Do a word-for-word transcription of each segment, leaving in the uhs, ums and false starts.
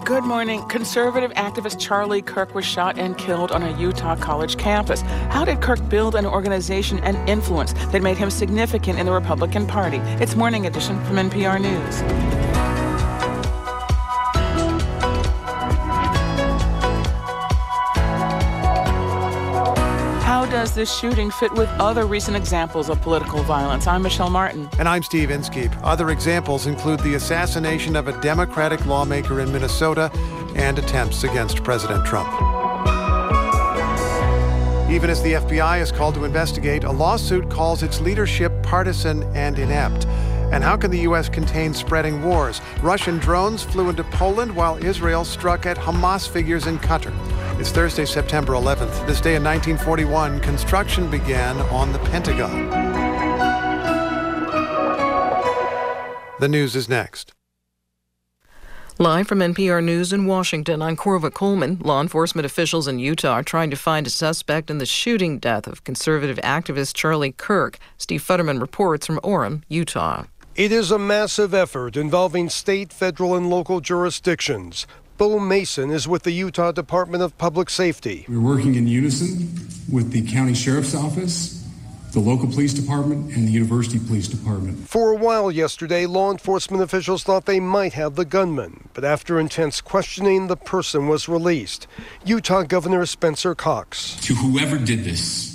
Good morning. Conservative activist Charlie Kirk was shot and killed on a Utah college campus. How did Kirk build an organization and influence that made him significant in the Republican Party? It's Morning Edition from N P R News. How does this shooting fit with other recent examples of political violence? I'm Michelle Martin. And I'm Steve Inskeep. Other examples include the assassination of a Democratic lawmaker in Minnesota and attempts against President Trump. Even as the F B I is called to investigate, a lawsuit calls its leadership partisan and inept. And how can the U S contain spreading wars? Russian drones flew into Poland while Israel struck at Hamas figures in Qatar. It's Thursday, September eleventh. This day in nineteen forty-one, construction began on the Pentagon. The news is next. Live from N P R News in Washington, I'm Corva Coleman. Law enforcement officials in Utah are trying to find a suspect in the shooting death of conservative activist Charlie Kirk. Steve Futterman reports from Orem, Utah. It is a massive effort involving state, federal, and local jurisdictions. Bo Mason is with the Utah Department of Public Safety. We're working in unison with the county sheriff's office, the local police department, and the university police department. For a while yesterday, law enforcement officials thought they might have the gunman, but after intense questioning, the person was released. Utah Governor Spencer Cox. To whoever did this,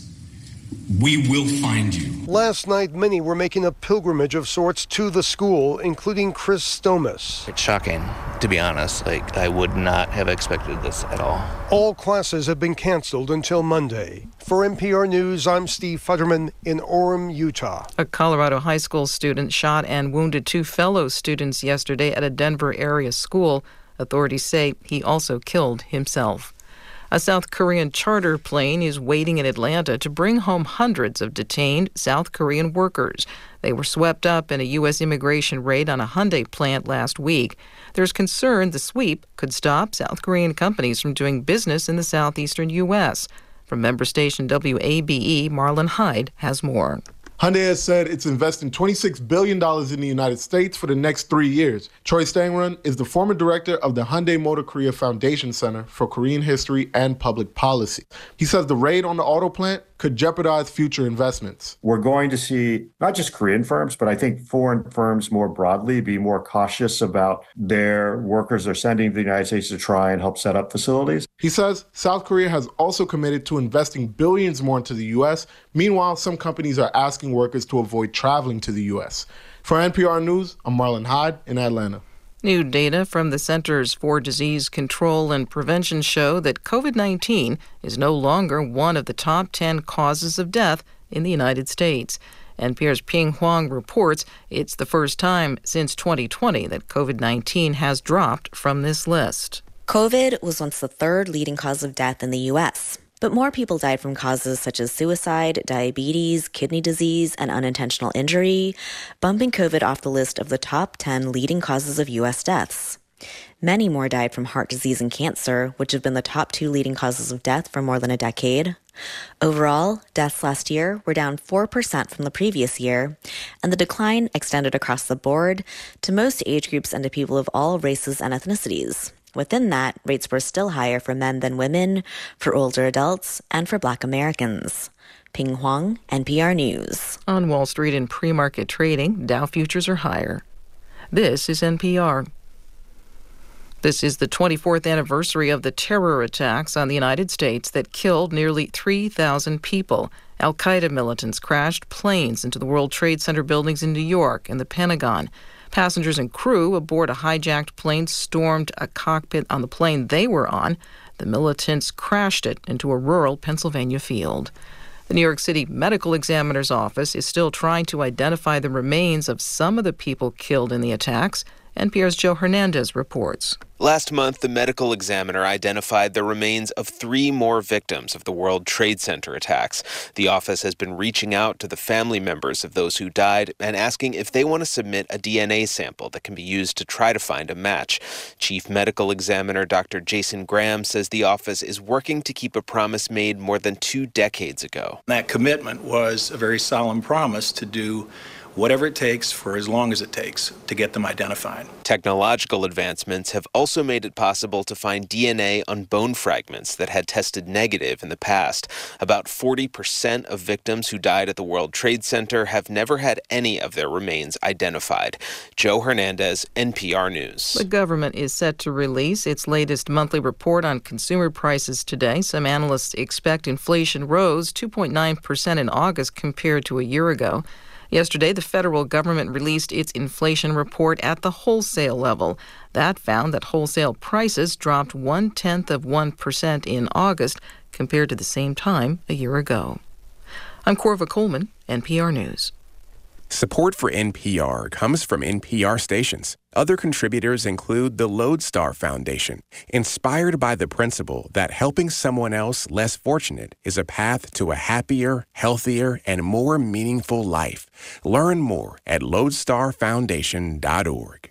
we will find you. Last night, many were making a pilgrimage of sorts to the school, including Chris Stomas. It's shocking, to be honest. Like, I would not have expected this at all. All classes have been canceled until Monday. For N P R News, I'm Steve Futterman in Orem, Utah. A Colorado high school student shot and wounded two fellow students yesterday at a Denver area school. Authorities say he also killed himself. A South Korean charter plane is waiting in Atlanta to bring home hundreds of detained South Korean workers. They were swept up in a U S immigration raid on a Hyundai plant last week. There's concern the sweep could stop South Korean companies from doing business in the southeastern U S. From member station W A B E, Marlon Hyde has more. Hyundai has said it's investing twenty-six billion dollars in the United States for the next three years. Choi Stang-run is the former director of the Hyundai Motor Korea Foundation Center for Korean History and Public Policy. He says the raid on the auto plant could jeopardize future investments. We're going to see not just Korean firms, but I think foreign firms more broadly be more cautious about their workers they're sending to the United States to try and help set up facilities. He says South Korea has also committed to investing billions more into the U S. Meanwhile, some companies are asking workers to avoid traveling to the U S. For N P R News, I'm Marlon Hyde in Atlanta. New data from the Centers for Disease Control and Prevention show that covid nineteen is no longer one of the top ten causes of death in the United States. N P R's Ping Huang reports it's the first time since twenty twenty that covid nineteen has dropped from this list. COVID was once the third leading cause of death in the U S, but more people died from causes such as suicide, diabetes, kidney disease, and unintentional injury, bumping COVID off the list of the top ten leading causes of U S deaths. Many more died from heart disease and cancer, which have been the top two leading causes of death for more than a decade. Overall, deaths last year were down four percent from the previous year, and the decline extended across the board to most age groups and to people of all races and ethnicities. Within that, rates were still higher for men than women, for older adults, and for Black Americans. Ping Huang, N P R News. On Wall Street in pre-market trading, Dow futures are higher. This is N P R. This is the twenty-fourth anniversary of the terror attacks on the United States that killed nearly three thousand people. Al-Qaeda militants crashed planes into the World Trade Center buildings in New York and the Pentagon. Passengers and crew aboard a hijacked plane stormed a cockpit on the plane they were on. The militants crashed it into a rural Pennsylvania field. The New York City Medical Examiner's Office is still trying to identify the remains of some of the people killed in the attacks. N P R's Joe Hernandez reports. Last month, the medical examiner identified the remains of three more victims of the World Trade Center attacks. The office has been reaching out to the family members of those who died and asking if they want to submit a D N A sample that can be used to try to find a match. Chief Medical Examiner Doctor Jason Graham says the office is working to keep a promise made more than two decades ago. That commitment was a very solemn promise to do whatever it takes for as long as it takes to get them identified. Technological advancements have also made it possible to find D N A on bone fragments that had tested negative in the past. About forty percent of victims who died at the World Trade Center have never had any of their remains identified. Joe Hernandez, N P R News. The government is set to release its latest monthly report on consumer prices today. Some analysts expect inflation rose two point nine percent in August compared to a year ago. Yesterday, the federal government released its inflation report at the wholesale level. That found that wholesale prices dropped one-tenth of one percent in August compared to the same time a year ago. I'm Corva Coleman, N P R News. Support for N P R comes from N P R stations. Other contributors include the Lodestar Foundation, inspired by the principle that helping someone else less fortunate is a path to a happier, healthier, and more meaningful life. Learn more at lodestar foundation dot org.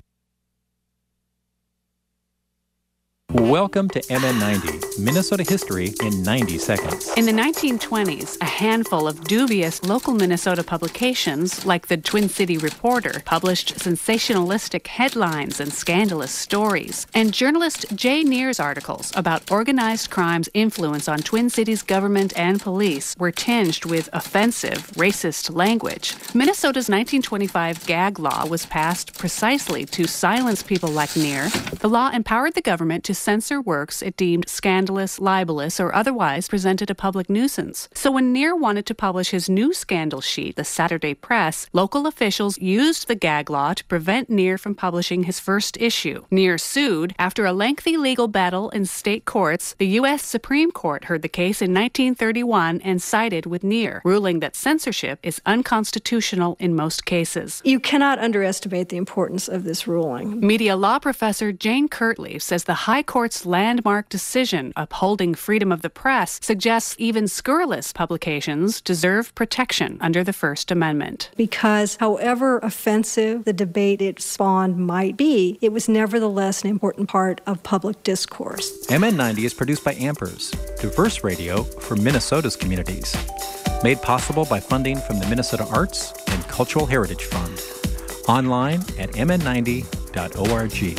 Welcome to M N ninety, Minnesota history in ninety seconds. In the nineteen twenties, a handful of dubious local Minnesota publications, like the Twin City Reporter, published sensationalistic headlines and scandalous stories. And journalist Jay Neer's articles about organized crime's influence on Twin Cities government and police were tinged with offensive, racist language. Minnesota's nineteen twenty-five gag law was passed precisely to silence people like Neer. The law empowered the government to censor works it deemed scandalous, libelous, or otherwise presented a public nuisance. So when Neer wanted to publish his new scandal sheet, the Saturday Press, local officials used the gag law to prevent Neer from publishing his first issue. Neer sued. After a lengthy legal battle in state courts, the U S Supreme Court heard the case in nineteen thirty-one and sided with Neer, ruling that censorship is unconstitutional in most cases. You cannot underestimate the importance of this ruling. Media law professor Jane Kirtley says the High Court's landmark decision upholding freedom of the press suggests even scurrilous publications deserve protection under the First Amendment. Because however offensive the debate it spawned might be, it was nevertheless an important part of public discourse. M N ninety is produced by Ampers, diverse radio for Minnesota's communities. Made possible by funding from the Minnesota Arts and Cultural Heritage Fund. Online at m n ninety dot org.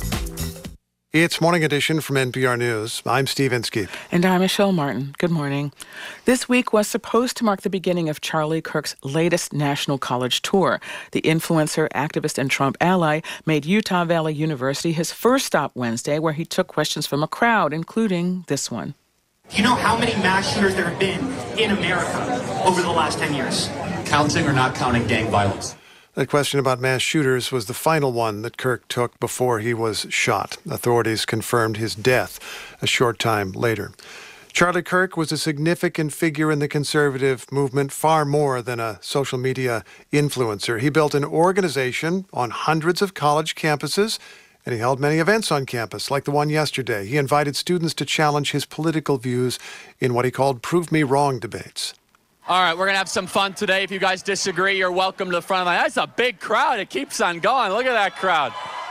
It's Morning Edition from N P R News. I'm Steve Inskeep. And I'm Michelle Martin. Good morning. This week was supposed to mark the beginning of Charlie Kirk's latest national college tour. The influencer, activist, and Trump ally made Utah Valley University his first stop Wednesday, where he took questions from a crowd, including this one. Do you know how many mass shooters there have been in America over the last ten years? Counting or not counting gang violence? That question about mass shooters was the final one that Kirk took before he was shot. Authorities confirmed his death a short time later. Charlie Kirk was a significant figure in the conservative movement, far more than a social media influencer. He built an organization on hundreds of college campuses, and he held many events on campus, like the one yesterday. He invited students to challenge his political views in what he called Prove Me Wrong debates. All right, we're going to have some fun today. If you guys disagree, you're welcome to the front of the line. That's a big crowd. It keeps on going. Look at that crowd.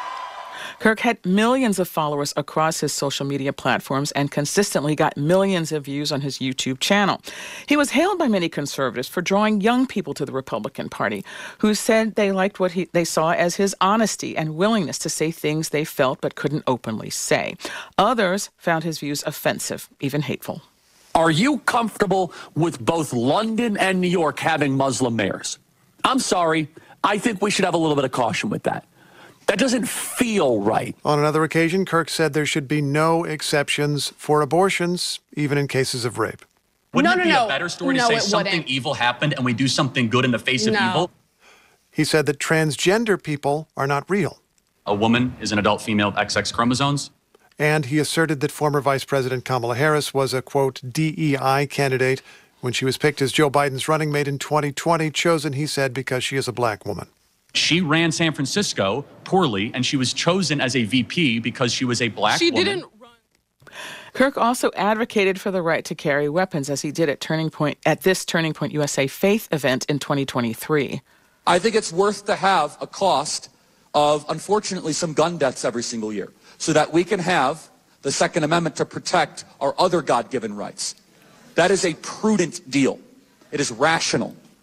Kirk had millions of followers across his social media platforms and consistently got millions of views on his YouTube channel. He was hailed by many conservatives for drawing young people to the Republican Party, who said they liked what he, they saw as his honesty and willingness to say things they felt but couldn't openly say. Others found his views offensive, even hateful. Are you comfortable with both London and New York having Muslim mayors? I'm sorry. I think we should have a little bit of caution with that. That doesn't feel right. On another occasion, Kirk said there should be no exceptions for abortions, even in cases of rape. Wouldn't no, it be no, a better story no, to say it something wouldn't. evil happened and we do something good in the face of No. evil? He said that transgender people are not real. A woman is an adult female with X X chromosomes. And he asserted that former Vice President Kamala Harris was a, quote, D E I candidate when she was picked as Joe Biden's running mate in twenty twenty, chosen, he said, because she is a black woman. She ran San Francisco poorly, and she was chosen as a V P because she was a black She woman. didn't run. Kirk also advocated for the right to carry weapons, as he did at Turning Point at this Turning Point U S A Faith event in twenty twenty-three. I think it's worth to have a cost of, unfortunately, some gun deaths every single year, so that we can have the Second Amendment to protect our other God-given rights. That is a prudent deal. It is rational.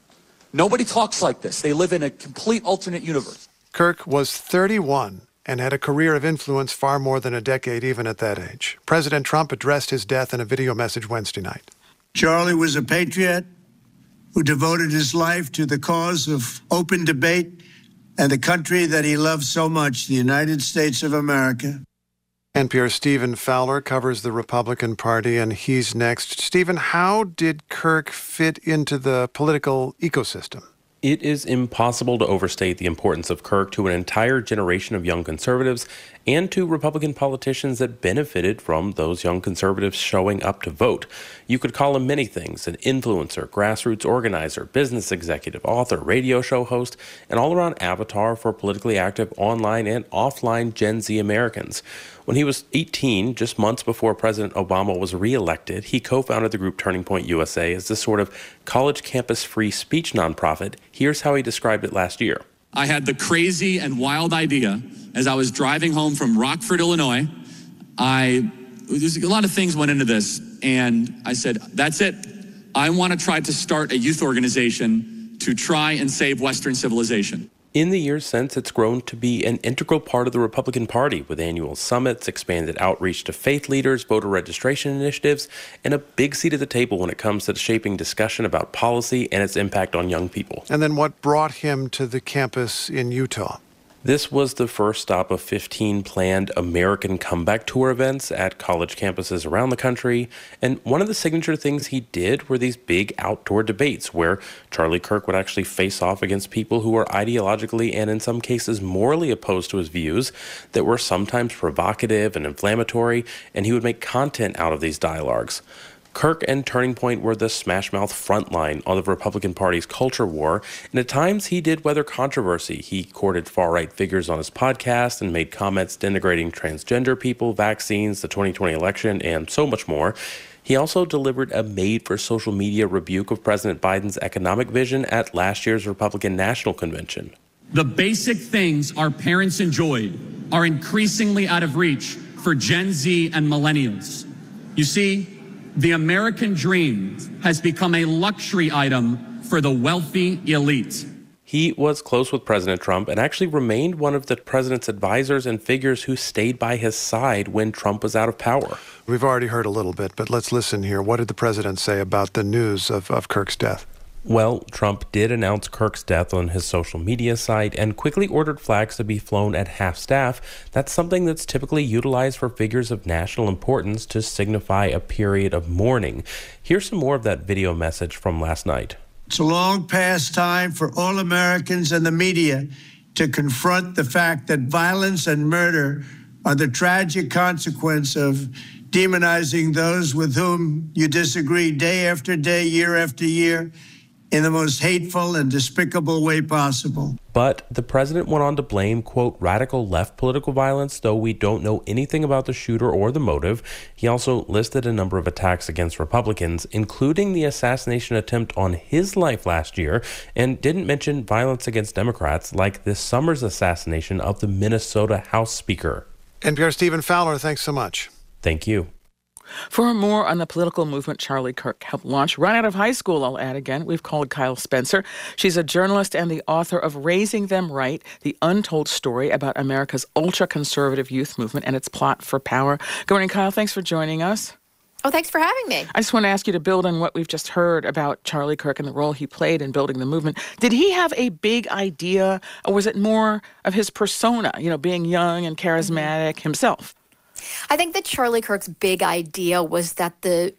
Nobody talks like this. They live in a complete alternate universe. Kirk was thirty-one and had a career of influence far more than a decade even at that age. President Trump addressed his death in a video message Wednesday night. Charlie was a patriot who devoted his life to the cause of open debate and the country that he loved so much, the United States of America. N P R's Stephen Fowler covers the Republican Party, and he's next. Stephen, how did Kirk fit into the political ecosystem? It is impossible to overstate the importance of Kirk to an entire generation of young conservatives and to Republican politicians that benefited from those young conservatives showing up to vote. You could call him many things: an influencer, grassroots organizer, business executive, author, radio show host, an all-around avatar for politically active online and offline Gen Z Americans. When he was eighteen, just months before President Obama was reelected, he co-founded the group Turning Point U S A as this sort of college campus free speech nonprofit. Here's how he described it last year. I had the crazy and wild idea as I was driving home from Rockford, Illinois. I, there's a lot of things went into this, and I said, that's it. I want to try to start a youth organization to try and save Western civilization. In the years since, it's grown to be an integral part of the Republican Party, with annual summits, expanded outreach to faith leaders, voter registration initiatives, and a big seat at the table when it comes to shaping discussion about policy and its impact on young people. And then what brought him to the campus in Utah? This was the first stop of fifteen planned American Comeback Tour events at college campuses around the country. And one of the signature things he did were these big outdoor debates where Charlie Kirk would actually face off against people who were ideologically and in some cases morally opposed to his views, that were sometimes provocative and inflammatory, and he would make content out of these dialogues. Kirk and Turning Point were the smash-mouth frontline on the Republican Party's culture war, and at times he did weather controversy. He courted far-right figures on his podcast and made comments denigrating transgender people, vaccines, the twenty twenty election, and so much more. He also delivered a made-for-social media rebuke of President Biden's economic vision at last year's Republican National Convention. The basic things our parents enjoyed are increasingly out of reach for Gen Z and millennials. You see, the American dream has become a luxury item for the wealthy elite. He was close with President Trump and actually remained one of the president's advisors and figures who stayed by his side when Trump was out of power. We've already heard a little bit, but let's listen here. What did the president say about the news of, of Kirk's death? Well, Trump did announce Kirk's death on his social media site and quickly ordered flags to be flown at half-staff. That's something that's typically utilized for figures of national importance to signify a period of mourning. Here's some more of that video message from last night. It's a long past time for all Americans and the media to confront the fact that violence and murder are the tragic consequence of demonizing those with whom you disagree day after day, year after year, in the most hateful and despicable way possible. But the president went on to blame, quote, radical left political violence, though we don't know anything about the shooter or the motive. He also listed a number of attacks against Republicans, including the assassination attempt on his life last year, and didn't mention violence against Democrats like this summer's assassination of the Minnesota House Speaker. N P R's Stephen Fowler, thanks so much. Thank you. For more on the political movement Charlie Kirk helped launch right out of high school, I'll add again, we've called Kyle Spencer. She's a journalist and the author of Raising Them Right, the untold story about America's ultra-conservative youth movement and its plot for power. Good morning, Kyle. Thanks for joining us. Oh, thanks for having me. I just want to ask you to build on what we've just heard about Charlie Kirk and the role he played in building the movement. Did he have a big idea, or was it more of his persona, you know, being young and charismatic mm-hmm. himself? I think that Charlie Kirk's big idea was that the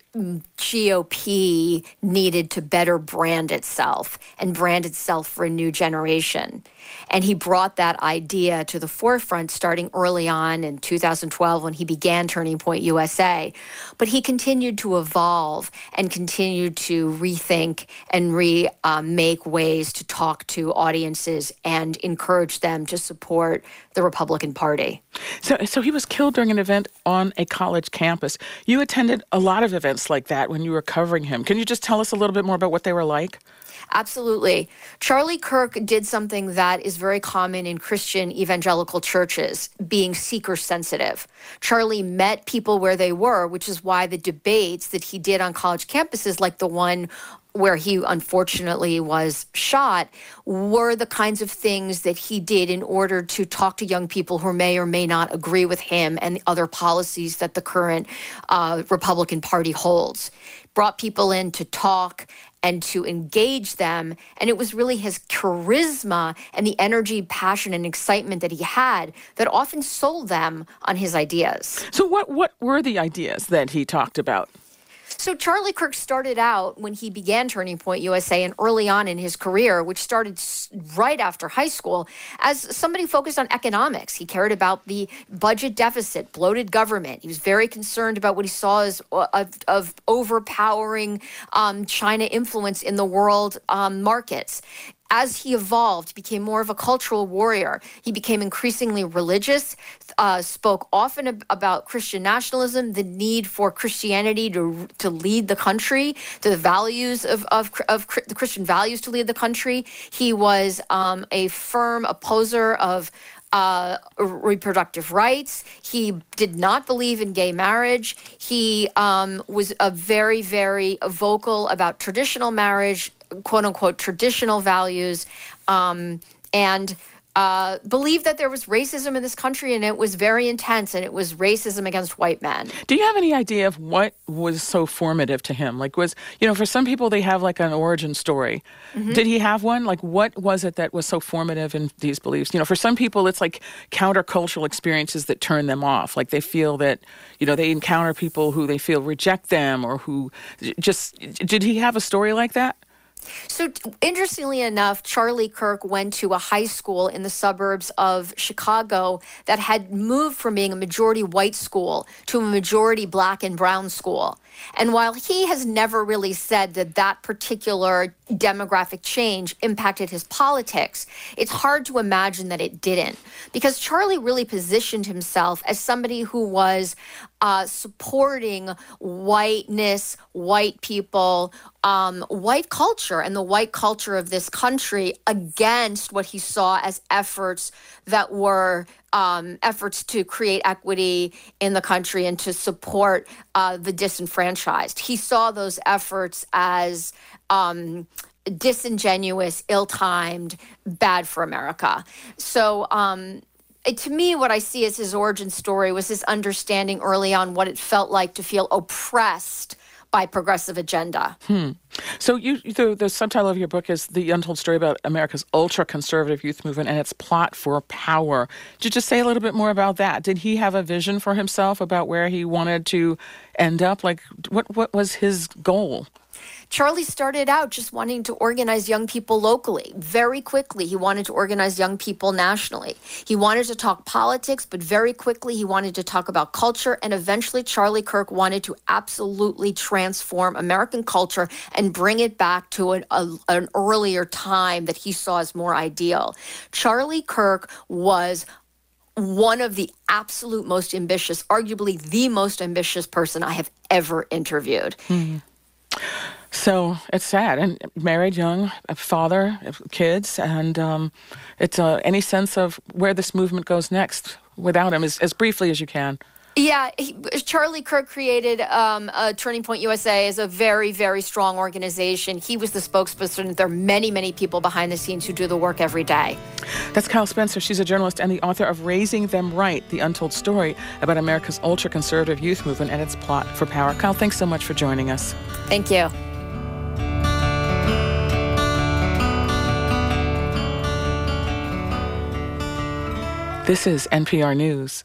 G O P needed to better brand itself and brand itself for a new generation. And he brought that idea to the forefront starting early on in two thousand twelve when he began Turning Point U S A. But he continued to evolve and continued to rethink and re-make um, ways to talk to audiences and encourage them to support the Republican Party. So, so he was killed during an event on a college campus. You attended a lot of events like that when you were covering him. Can you just tell us a little bit more about what they were like? Absolutely. Charlie Kirk did something that is very common in Christian evangelical churches, being seeker sensitive. Charlie met people where they were, which is why the debates that he did on college campuses, like the one where he unfortunately was shot, were the kinds of things that he did in order to talk to young people who may or may not agree with him and the other policies that the current uh, Republican Party holds. Brought people in to talk and to engage them. And it was really his charisma and the energy, passion, and excitement that he had that often sold them on his ideas. So what, what were the ideas that he talked about? So Charlie Kirk started out when he began Turning Point U S A and early on in his career, which started right after high school, as somebody focused on economics. He cared about the budget deficit, bloated government. He was very concerned about what he saw as of, of overpowering um, China influence in the world um, markets. As he evolved, became more of a cultural warrior. He became increasingly religious, uh, spoke often ab- about Christian nationalism, the need for Christianity to to lead the country, to the values of, of, of the Christian values to lead the country. He was um, a firm opposer of Uh, reproductive rights. He did not believe in gay marriage. He um, was a very, very vocal about traditional marriage, quote unquote, traditional values, um, and uh, believed that there was racism in this country, and it was very intense, and it was racism against white men. Do you have any idea of what was so formative to him? Like, was, you know, for some people, they have like an origin story. Mm-hmm. Did he have one? Like, what was it that was so formative in these beliefs? You know, for some people, it's like countercultural experiences that turn them off. Like, they feel that, you know, they encounter people who they feel reject them or who just, did he have a story like that? So interestingly enough, Charlie Kirk went to a high school in the suburbs of Chicago that had moved from being a majority white school to a majority black and brown school. And while he has never really said that that particular demographic change impacted his politics, it's hard to imagine that it didn't. Because Charlie really positioned himself as somebody who was uh, supporting whiteness, white people, um, white culture, and the white culture of this country against what he saw as efforts that were Um, efforts to create equity in the country and to support uh, the disenfranchised. He saw those efforts as um, disingenuous, ill-timed, bad for America. So um, it, to me, what I see as his origin story was his understanding early on what it felt like to feel oppressed by progressive agenda. Hmm. So you, the, the subtitle of your book is The Untold Story About America's Ultra-Conservative Youth Movement and Its Plot for Power. Could you just say a little bit more about that? Did he have a vision for himself about where he wanted to end up? Like, what, what was his goal? Charlie started out just wanting to organize young people locally. Very quickly, he wanted to organize young people nationally. He wanted to talk politics, but very quickly he wanted to talk about culture. And eventually, Charlie Kirk wanted to absolutely transform American culture and bring it back to an, a, an earlier time that he saw as more ideal. Charlie Kirk was one of the absolute most ambitious, arguably the most ambitious person I have ever interviewed. Mm-hmm. So it's sad. And married, young, a father, kids, and um, it's uh, any sense of where this movement goes next without him, as, as briefly as you can. Yeah, he, Charlie Kirk created um, uh, Turning Point U S A as a very, very strong organization. He was the spokesperson. There are many, many people behind the scenes who do the work every day. That's Kyle Spencer. She's a journalist and the author of Raising Them Right, The Untold Story About America's Ultra-Conservative Youth Movement and Its Plot for Power. Kyle, thanks so much for joining us. Thank you. This is N P R News.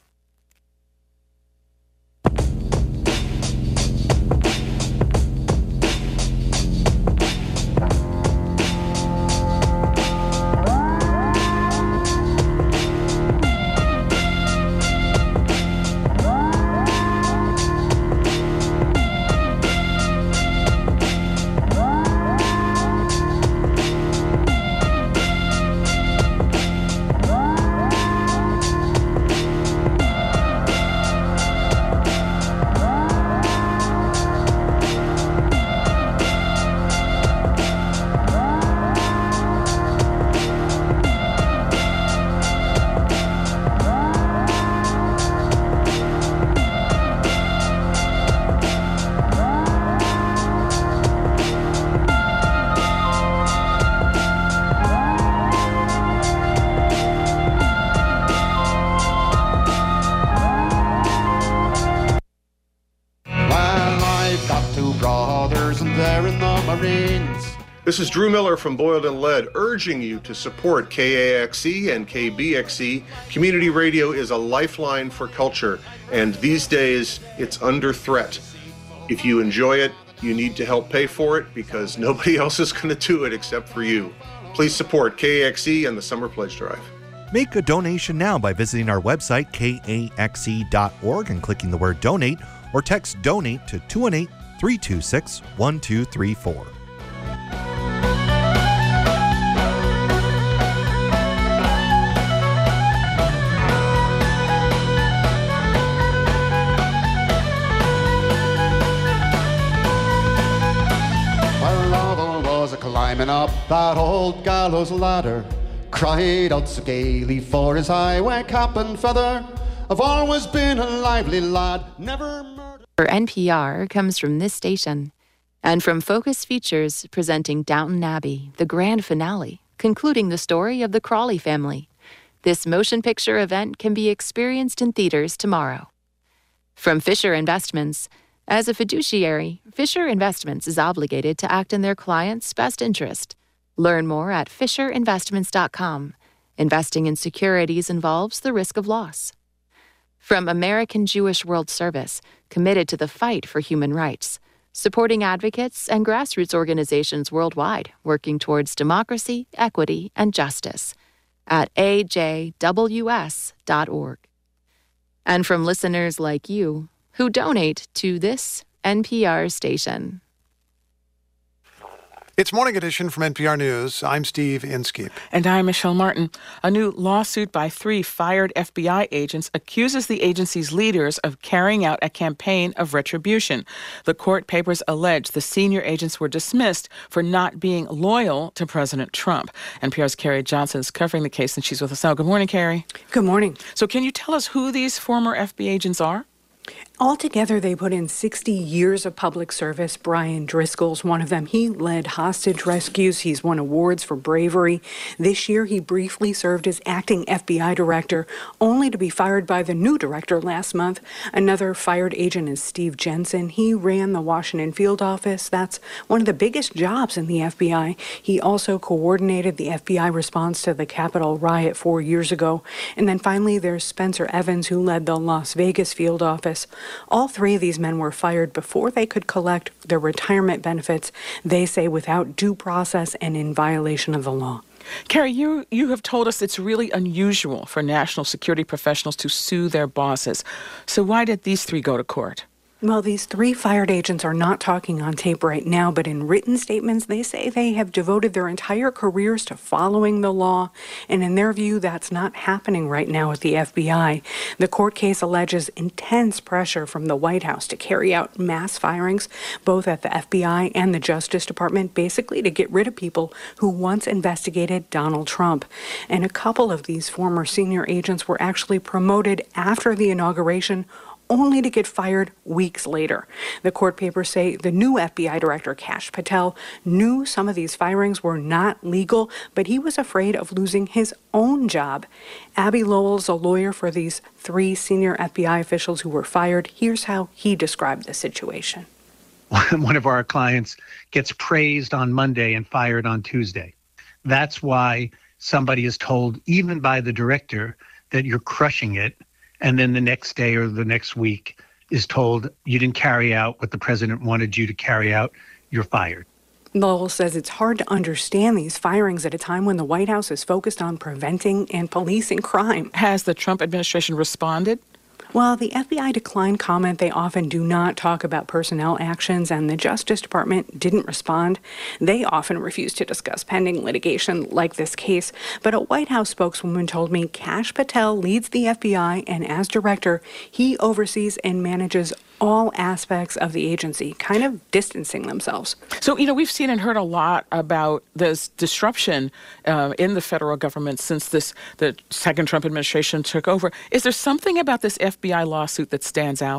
Marines. This is Drew Miller from Boiled and Lead, urging you to support K A X E and K B X E. Community radio is a lifeline for culture, and these days it's under threat. If you enjoy it, you need to help pay for it because nobody else is going to do it except for you. Please support K A X E and the Summer Pledge Drive. Make a donation now by visiting our website, K A X E dot org, and clicking the word donate, or text donate to two one eight, three two six, one two three four. Climbing up that old gallows ladder, cried out so gaily for his highway cap and feather. I've always been a lively lad, never murdered. For N P R comes from this station, and from Focus Features presenting Downton Abbey, the grand finale, concluding the story of the Crawley family. This motion picture event can be experienced in theaters tomorrow. From Fisher Investments. As a fiduciary, Fisher Investments is obligated to act in their client's best interest. Learn more at fisher investments dot com. Investing in securities involves the risk of loss. From American Jewish World Service, committed to the fight for human rights, supporting advocates and grassroots organizations worldwide working towards democracy, equity, and justice at A J W S dot org. And from listeners like you, who donate to this N P R station. It's Morning Edition from N P R News. I'm Steve Inskeep. And I'm Michelle Martin. A new lawsuit by three fired F B I agents accuses the agency's leaders of carrying out a campaign of retribution. The court papers allege the senior agents were dismissed for not being loyal to President Trump. N P R's Carrie Johnson is covering the case, and she's with us now. Good morning, Carrie. Good morning. So can you tell us who these former F B I agents are? Altogether, they put in sixty years of public service. Brian Driscoll's one of them. He led hostage rescues. He's won awards for bravery. This year, he briefly served as acting F B I director, only to be fired by the new director last month. Another fired agent is Steve Jensen. He ran the Washington field office. That's one of the biggest jobs in the F B I. He also coordinated the F B I response to the Capitol riot four years ago. And then finally, there's Spencer Evans, who led the Las Vegas field office. All three of these men were fired before they could collect their retirement benefits, they say without due process and in violation of the law. Carrie, you, you have told us it's really unusual for national security professionals to sue their bosses. So why did these three go to court? Well, these three fired agents are not talking on tape right now, but in written statements, they say they have devoted their entire careers to following the law. And in their view, that's not happening right now at the F B I. The court case alleges intense pressure from the White House to carry out mass firings, both at the F B I and the Justice Department, basically to get rid of people who once investigated Donald Trump. And a couple of these former senior agents were actually promoted after the inauguration, only to get fired weeks later. The court papers say the new F B I director, Kash Patel, knew some of these firings were not legal, but he was afraid of losing his own job. Abby Lowell's a lawyer for these three senior F B I officials who were fired. Here's how he described the situation. One of our clients gets praised on Monday and fired on Tuesday. That's why somebody is told, even by the director, that you're crushing it, and then the next day or the next week is told you didn't carry out what the president wanted you to carry out, you're fired. Lowell says it's hard to understand these firings at a time when the White House is focused on preventing and policing crime. Has the Trump administration responded? Well, the F B I declined comment. They often do not talk about personnel actions, and the Justice Department didn't respond. They often refuse to discuss pending litigation like this case. But a White House spokeswoman told me Kash Patel leads the F B I, and as director, he oversees and manages all aspects of the agency, kind of distancing themselves. So, you know, we've seen and heard a lot about this disruption uh, in the federal government since this the second Trump administration took over. Is there something about this F B I lawsuit that stands out?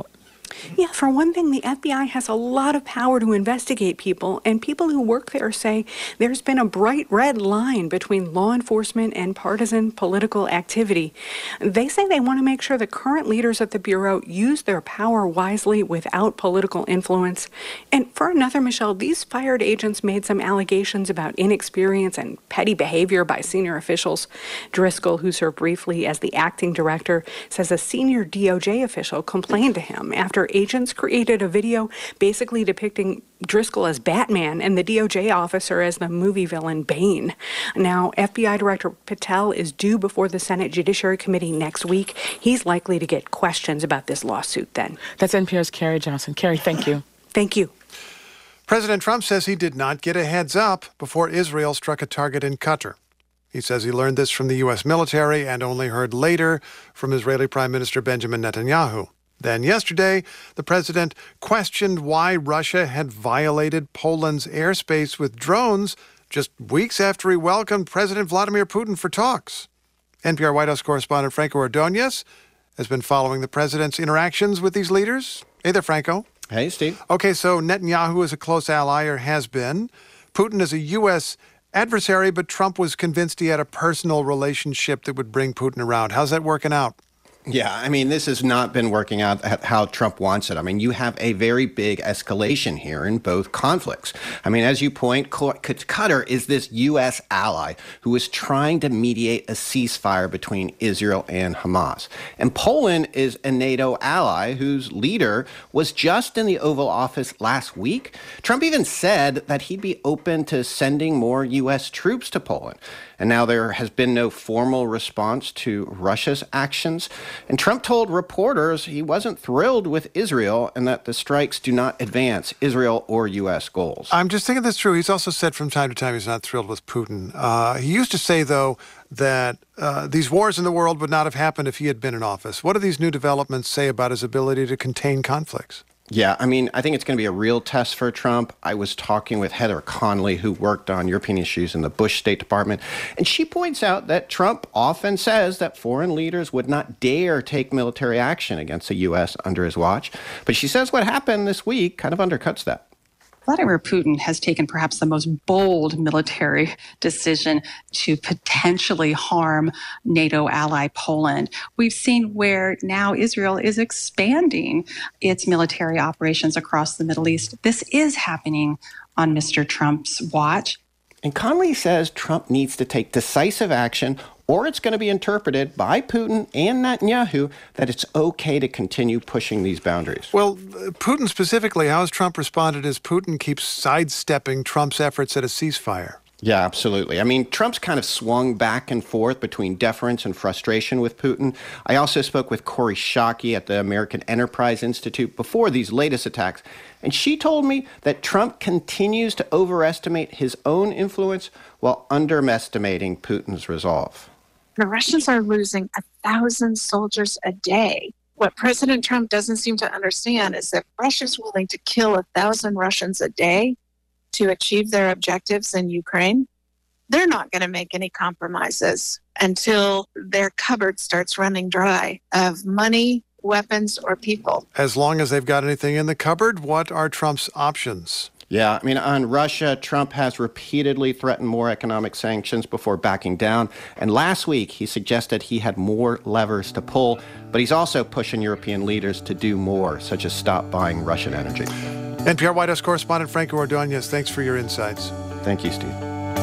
Yeah, for one thing, the F B I has a lot of power to investigate people, and people who work there say there's been a bright red line between law enforcement and partisan political activity. They say they want to make sure the current leaders at the Bureau use their power wisely without political influence. And for another, Michelle, these fired agents made some allegations about inexperience and petty behavior by senior officials. Driscoll, who served briefly as the acting director, says a senior D O J official complained to him after agents created a video basically depicting Driscoll as Batman and the D O J officer as the movie villain Bane. Now, F B I Director Patel is due before the Senate Judiciary Committee next week. He's likely to get questions about this lawsuit then. That's N P R's Carrie Johnson. Carrie, thank you. Thank you. President Trump says he did not get a heads up before Israel struck a target in Qatar. He says he learned this from the U S military and only heard later from Israeli Prime Minister Benjamin Netanyahu. Then yesterday, the president questioned why Russia had violated Poland's airspace with drones just weeks after he welcomed President Vladimir Putin for talks. N P R White House correspondent Franco Ordonez has been following the president's interactions with these leaders. Hey there, Franco. Hey, Steve. Okay, so Netanyahu is a close ally, or has been. Putin is a U S adversary, but Trump was convinced he had a personal relationship that would bring Putin around. How's that working out? Yeah, I mean, this has not been working out how Trump wants it. I mean, you have a very big escalation here in both conflicts. I mean, as you point, Qatar is this U S ally who is trying to mediate a ceasefire between Israel and Hamas. And Poland is a NATO ally whose leader was just in the Oval Office last week. Trump even said that he'd be open to sending more U S troops to Poland. And now there has been no formal response to Russia's actions. And Trump told reporters he wasn't thrilled with Israel and that the strikes do not advance Israel or U S goals. I'm just thinking that's true. He's also said from time to time he's not thrilled with Putin. Uh, he used to say, though, that uh, these wars in the world would not have happened if he had been in office. What do these new developments say about his ability to contain conflicts? Yeah, I mean, I think it's going to be a real test for Trump. I was talking with Heather Conley, who worked on European issues in the Bush State Department, and she points out that Trump often says that foreign leaders would not dare take military action against the U S under his watch. But she says what happened this week kind of undercuts that. Vladimir Putin has taken perhaps the most bold military decision to potentially harm NATO ally Poland. We've seen where now Israel is expanding its military operations across the Middle East. This is happening on Mister Trump's watch. And Conley says Trump needs to take decisive action, or it's going to be interpreted by Putin and Netanyahu that it's okay to continue pushing these boundaries. Well, Putin specifically, how has Trump responded as Putin keeps sidestepping Trump's efforts at a ceasefire? Yeah, absolutely. I mean, Trump's kind of swung back and forth between deference and frustration with Putin. I also spoke with Corey Shockey at the American Enterprise Institute before these latest attacks, and she told me that Trump continues to overestimate his own influence while underestimating Putin's resolve. The Russians are losing a thousand soldiers a day. What President Trump doesn't seem to understand is that Russia's willing to kill a thousand Russians a day to achieve their objectives in Ukraine. They're not going to make any compromises until their cupboard starts running dry of money, weapons, or people. As long as they've got anything in the cupboard, what are Trump's options? Yeah, I mean, on Russia, Trump has repeatedly threatened more economic sanctions before backing down. And last week, he suggested he had more levers to pull. But he's also pushing European leaders to do more, such as stop buying Russian energy. N P R White House correspondent Franco Ordonez, thanks for your insights. Thank you, Steve.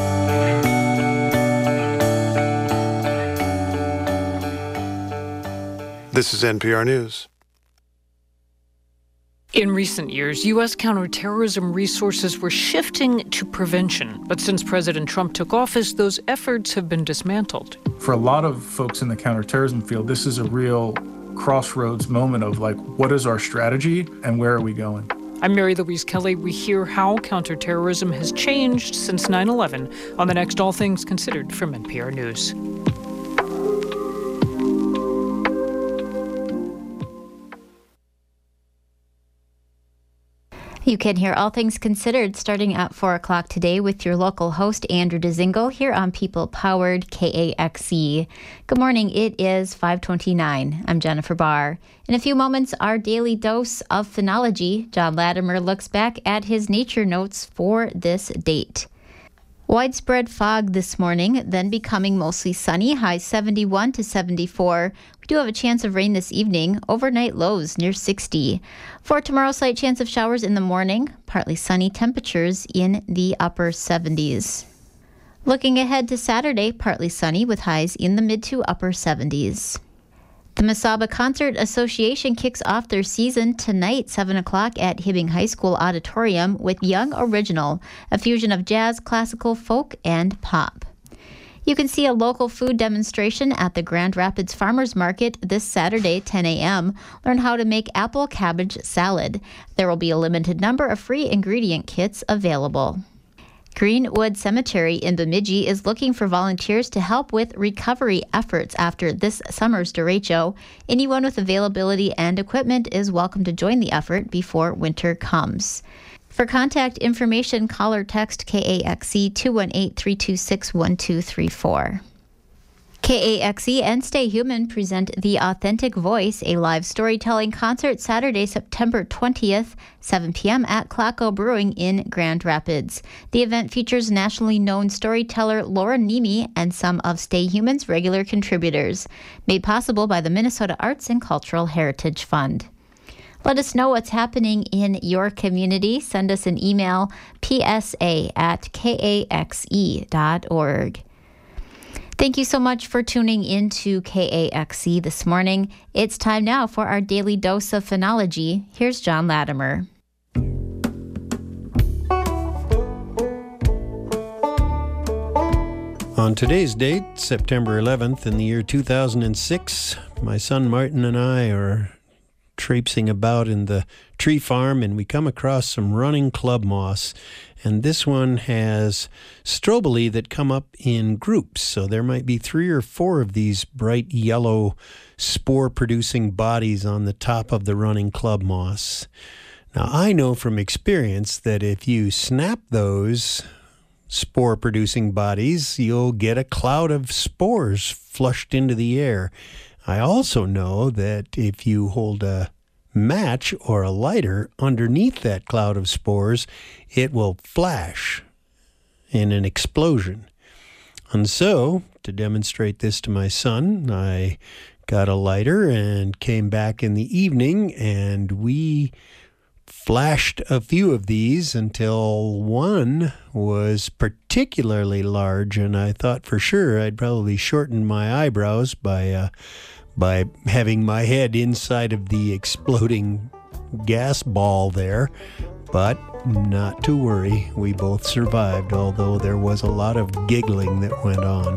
This is N P R News. In recent years, U S counterterrorism resources were shifting to prevention. But since President Trump took office, those efforts have been dismantled. For a lot of folks in the counterterrorism field, this is a real crossroads moment of like, what is our strategy and where are we going? I'm Mary Louise Kelly. We hear how counterterrorism has changed since nine eleven on the next All Things Considered from N P R News. You can hear All Things Considered starting at four o'clock today with your local host, Andrew Dzingel, here on People-Powered K A X E. Good morning. It is five twenty-nine. I'm Jennifer Barr. In a few moments, our daily dose of phenology. John Latimer looks back at his nature notes for this date. Widespread fog this morning, then becoming mostly sunny, highs seventy-one to seventy-four. We do have a chance of rain this evening, overnight lows near sixty. For tomorrow, slight chance of showers in the morning, partly sunny, temperatures in the upper seventies. Looking ahead to Saturday, partly sunny with highs in the mid to upper seventies. The Mesaba Concert Association kicks off their season tonight, seven o'clock at Hibbing High School Auditorium with Young Original, a fusion of jazz, classical, folk, and pop. You can see a local food demonstration at the Grand Rapids Farmers Market this Saturday, ten a.m. Learn how to make apple cabbage salad. There will be a limited number of free ingredient kits available. Greenwood Cemetery in Bemidji is looking for volunteers to help with recovery efforts after this summer's derecho. Anyone with availability and equipment is welcome to join the effort before winter comes. For contact information, call or text K A X E two one eight, three two six, one two three four. K A X E and Stay Human present The Authentic Voice, a live storytelling concert Saturday, September twentieth, seven p.m. at Claco Brewing in Grand Rapids. The event features nationally known storyteller Laura Nemi and some of Stay Human's regular contributors. Made possible by the Minnesota Arts and Cultural Heritage Fund. Let us know what's happening in your community. Send us an email, p s a at k a x e dot org. Thank you so much for tuning in to K A X E this morning. It's time now for our daily dose of phenology. Here's John Latimer. On today's date, September eleventh, in the year two thousand six, my son Martin and I are traipsing about in the tree farm, and we come across some running club moss. And this one has strobili that come up in groups. So there might be three or four of these bright yellow spore-producing bodies on the top of the running club moss. Now, I know from experience that if you snap those spore-producing bodies, you'll get a cloud of spores flushed into the air. I also know that if you hold a match or a lighter underneath that cloud of spores, it will flash in an explosion. And so, to demonstrate this to my son, I got a lighter and came back in the evening, and we flashed a few of these until one was particularly large, and I thought for sure I'd probably shorten my eyebrows by uh, by having my head inside of the exploding gas ball there. But not to worry, we both survived, although there was a lot of giggling that went on.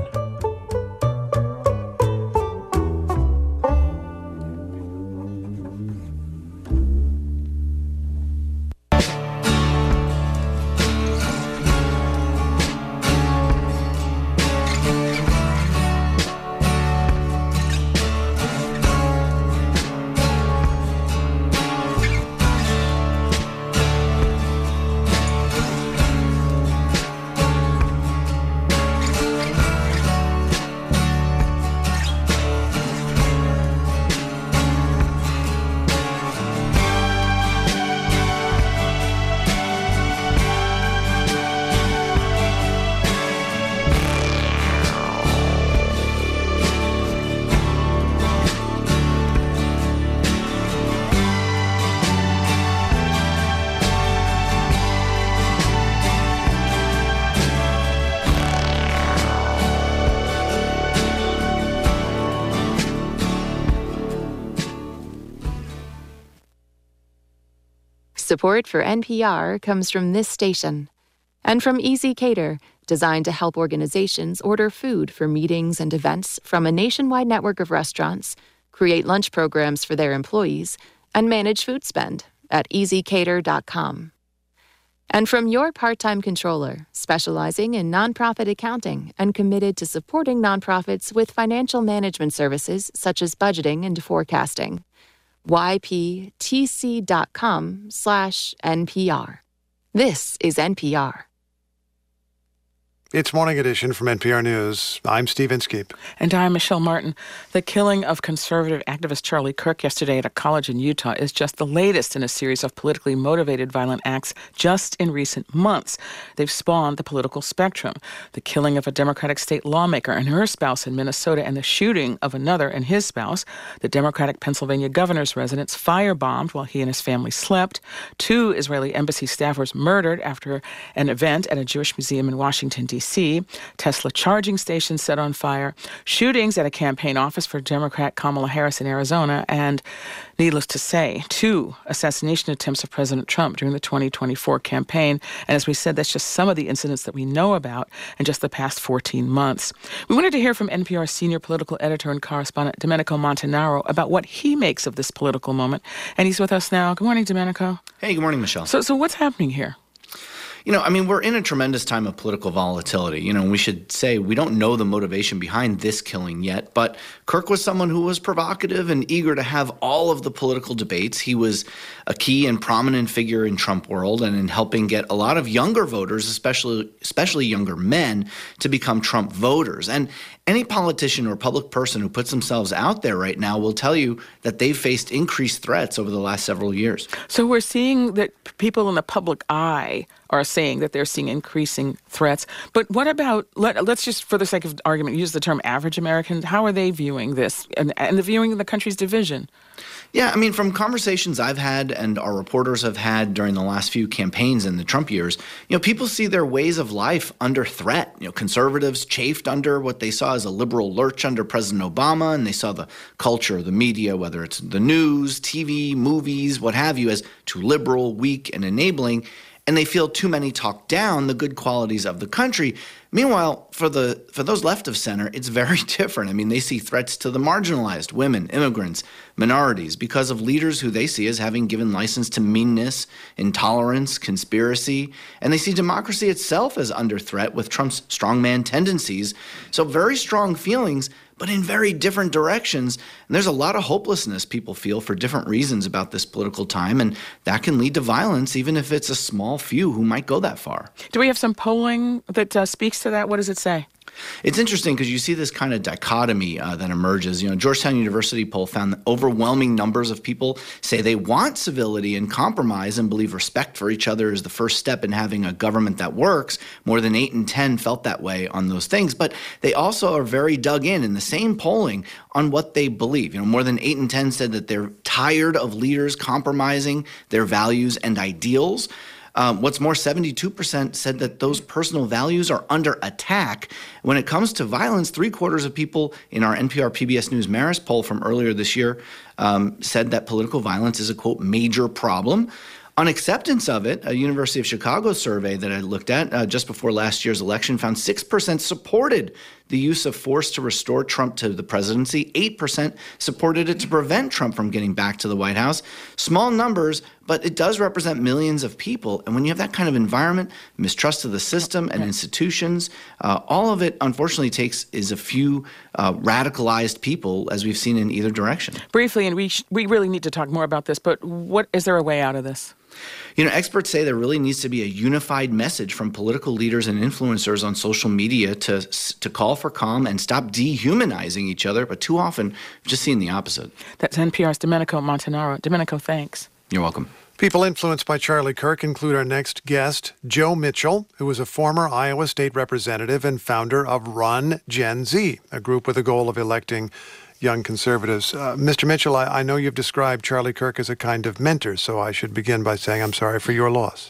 Support for N P R comes from this station and from Easy Cater, designed to help organizations order food for meetings and events from a nationwide network of restaurants, create lunch programs for their employees, and manage food spend at easy cater dot com. And from Your Part-Time Controller, specializing in nonprofit accounting and committed to supporting nonprofits with financial management services such as budgeting and forecasting. yptc.com slash NPR. This is N P R. It's Morning Edition from N P R News. I'm Steve Inskeep. And I'm Michelle Martin. The killing of conservative activist Charlie Kirk yesterday at a college in Utah is just the latest in a series of politically motivated violent acts just in recent months. They've spawned the political spectrum. The killing of a Democratic state lawmaker and her spouse in Minnesota, and the shooting of another and his spouse. The Democratic Pennsylvania governor's residence firebombed while he and his family slept. Two Israeli embassy staffers murdered after an event at a Jewish museum in Washington, D C Tesla charging stations set on fire, shootings at a campaign office for Democrat Kamala Harris in Arizona, and, needless to say, two assassination attempts of President Trump during the twenty twenty-four campaign. And as we said, that's just some of the incidents that we know about in just the past fourteen months. We wanted to hear from N P R senior political editor and correspondent Domenico Montanaro about what he makes of this political moment. And he's with us now. Good morning, Domenico. Hey, good morning, Michelle. So, so what's happening here? You know, I mean, we're in a tremendous time of political volatility. You know, we should say we don't know the motivation behind this killing yet, but Kirk was someone who was provocative and eager to have all of the political debates. He was a key and prominent figure in Trump world and in helping get a lot of younger voters, especially especially younger men, to become Trump voters. And any politician or public person who puts themselves out there right now will tell you that they've faced increased threats over the last several years. So we're seeing that people in the public eye are saying that they're seeing increasing threats. But what about, let, let's just, for the sake of argument, use the term average Americans. How are they viewing this and, and the viewing of the country's division? Yeah, I mean, from conversations I've had and our reporters have had during the last few campaigns in the Trump years, you know, people see their ways of life under threat. You know, conservatives chafed under what they saw as a liberal lurch under President Obama, and they saw the culture, the media, whether it's the news, T V, movies, what have you, as too liberal, weak, and enabling. And they feel too many talk down the good qualities of the country. Meanwhile, for the for those left of center, it's very different. I mean, they see threats to the marginalized, women, immigrants, minorities, because of leaders who they see as having given license to meanness, intolerance, conspiracy. And they see democracy itself as under threat with Trump's strongman tendencies. So very strong feelings, but in very different directions. And there's a lot of hopelessness people feel for different reasons about this political time, and that can lead to violence, even if it's a small few who might go that far. Do we have some polling that uh, speaks to that? What does it say? It's interesting because you see this kind of dichotomy uh, that emerges. You know, Georgetown University poll found that overwhelming numbers of people say they want civility and compromise and believe respect for each other is the first step in having a government that works. More than eight in ten felt that way on those things. But they also are very dug in in the same polling on what they believe. You know, more than eight in ten said that they're tired of leaders compromising their values and ideals. Um, what's more, seventy-two percent said that those personal values are under attack. When it comes to violence, three quarters of people in our N P R P B S News Marist poll from earlier this year um, said that political violence is a, quote, major problem. On acceptance of it, a University of Chicago survey that I looked at uh, just before last year's election found six percent supported the use of force to restore Trump to the presidency. eight percent supported it to prevent Trump from getting back to the White House. Small numbers, but it does represent millions of people. And when you have that kind of environment, mistrust of the system and institutions, uh, all of it, unfortunately, takes is a few uh, radicalized people, as we've seen in either direction. Briefly, and we sh- we really need to talk more about this, but what is there a way out of this? You know, experts say there really needs to be a unified message from political leaders and influencers on social media to to call for calm and stop dehumanizing each other. But too often, we've just seen the opposite. That's N P R's Domenico Montanaro. Domenico, thanks. You're welcome. People influenced by Charlie Kirk include our next guest, Joe Mitchell, who is a former Iowa State representative and founder of Run Gen Z, a group with the goal of electing young conservatives. Uh, Mister Mitchell, I, I know you've described Charlie Kirk as a kind of mentor, so I should begin by saying I'm sorry for your loss.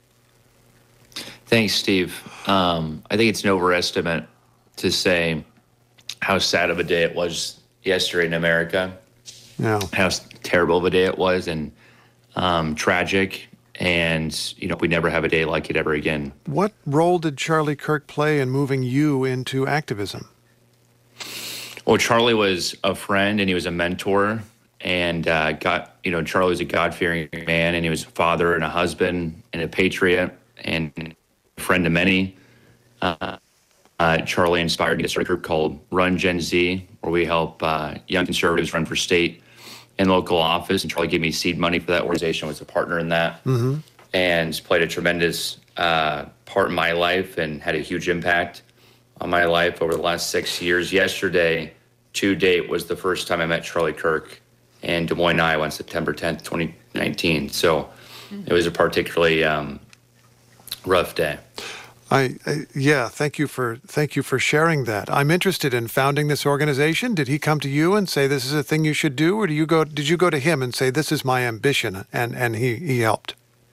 Thanks, Steve. Um, I think it's an overestimate to say how sad of a day it was yesterday in America. Yeah. How terrible of a day it was, and um, tragic. And, you know, we never have a day like it ever again. What role did Charlie Kirk play in moving you into activism? Well, Charlie was a friend and he was a mentor, and uh, got, you know, Charlie was a God-fearing man, and he was a father and a husband and a patriot and a friend to many. Uh, uh, Charlie inspired me to start a group called Run Gen Z, where we help uh, young conservatives run for state in local office, and Charlie gave me seed money for that organization, was a partner in that, Mm-hmm. and played a tremendous uh, part in my life and had a huge impact on my life over the last six years. Yesterday, to date, was the first time I met Charlie Kirk in Des Moines, Iowa on September tenth, twenty nineteen. So it was a particularly um, rough day. I, I yeah, thank you for thank you for sharing that. I'm interested in founding this organization. Did he come to you and say this is a thing you should do, or do you go did you go to him and say this is my ambition, and and he he helped?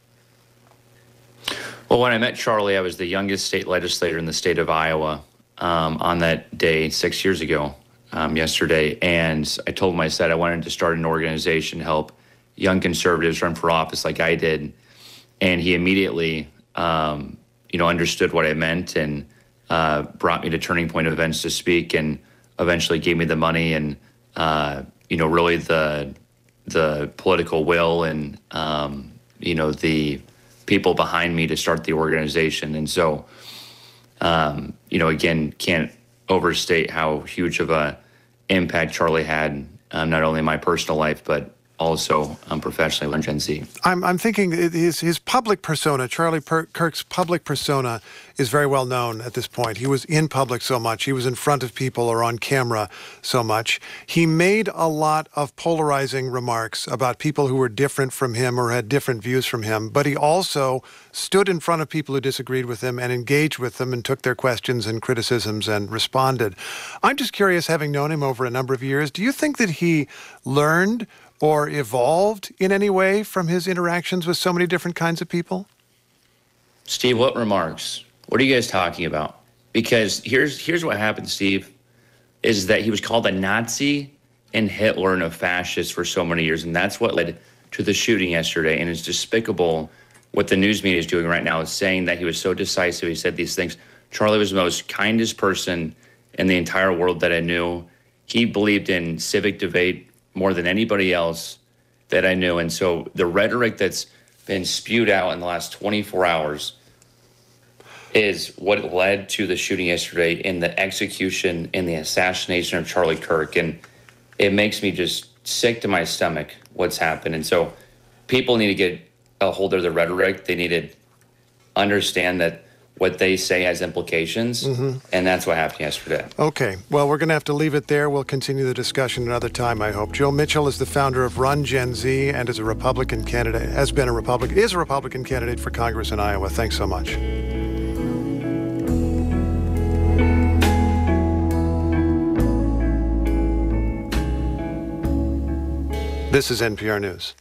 Well, when I met Charlie, I was the youngest state legislator in the state of Iowa um, on that day six years ago, um, yesterday. And I told him, I said I wanted to start an organization to help young conservatives run for office like I did. And he immediately, um, you know, understood what I meant and uh, brought me to Turning Point events to speak, and eventually gave me the money and, uh, you know, really the the political will and, um, you know, the people behind me to start the organization. And so, um, you know, again, can't overstate how huge of a impact Charlie had, um, not only in my personal life, but also um, professionally with Gen Z. I'm, I'm thinking his his public persona, Charlie per- Kirk's public persona, is very well known at this point. He was in public so much. He was in front of people or on camera so much. He made a lot of polarizing remarks about people who were different from him or had different views from him, but he also stood in front of people who disagreed with him and engaged with them and took their questions and criticisms and responded. I'm just curious, having known him over a number of years, do you think that he learned or evolved in any way from his interactions with so many different kinds of people? Steve, what remarks? What are you guys talking about? Because here's here's what happened, Steve, is that he was called a Nazi and Hitler and a fascist for so many years, and that's what led to the shooting yesterday. And it's despicable what the news media is doing right now, is saying that he was so decisive. He said these things. Charlie was the most kindest person in the entire world that I knew. He believed in civic debate more than anybody else that I knew. And so the rhetoric that's been spewed out in the last twenty-four hours is what led to the shooting yesterday, in the execution and the assassination of Charlie Kirk. And it makes me just sick to my stomach what's happened. And so people need to get a hold of the rhetoric. They need to understand that what they say has implications, mm-hmm. and that's what happened yesterday. Okay, well, we're going to have to leave it there. We'll continue the discussion another time, I hope. Joe Mitchell is the founder of Run Gen Z and is a Republican candidate, has been a Republican, is a Republican candidate for Congress in Iowa. Thanks so much. This is N P R News.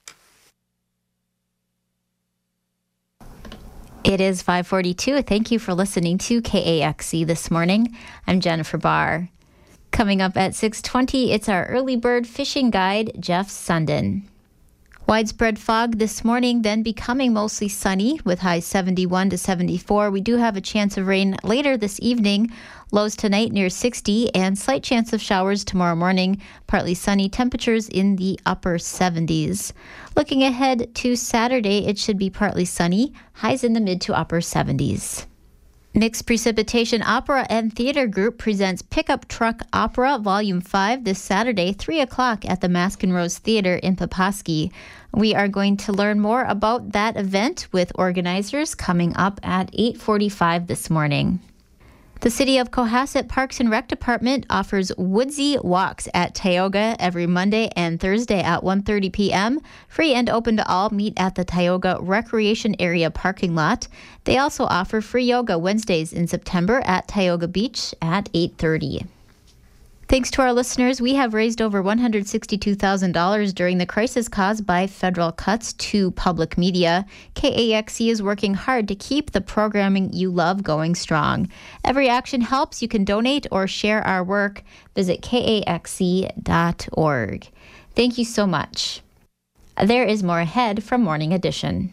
It is five forty-two. Thank you for listening to K A X C this morning. I'm Jennifer Barr. Coming up at six twenty, it's our early bird fishing guide, Jeff Sundin. Widespread fog this morning, then becoming mostly sunny with highs seventy-one to seventy-four. We do have a chance of rain later this evening. Lows tonight near sixty, and slight chance of showers tomorrow morning. Partly sunny, temperatures in the upper seventies. Looking ahead to Saturday, it should be partly sunny, highs in the mid to upper seventies. Mixed Precipitation Opera and Theater Group presents Pickup Truck Opera Volume five this Saturday, three o'clock at the Mask and Rose Theater in Poposky. We are going to learn more about that event with organizers coming up at eight forty-five this morning. The City of Cohasset Parks and Rec Department offers Woodsy Walks at Tioga every Monday and Thursday at one thirty p.m. Free and open to all. Meet at the Tioga Recreation Area parking lot. They also offer free yoga Wednesdays in September at Tioga Beach at eight thirty. Thanks to our listeners, we have raised over one hundred sixty-two thousand dollars during the crisis caused by federal cuts to public media. K A X C is working hard to keep the programming you love going strong. Every action helps. You can donate or share our work. Visit K A X C dot org. Thank you so much. There is more ahead from Morning Edition.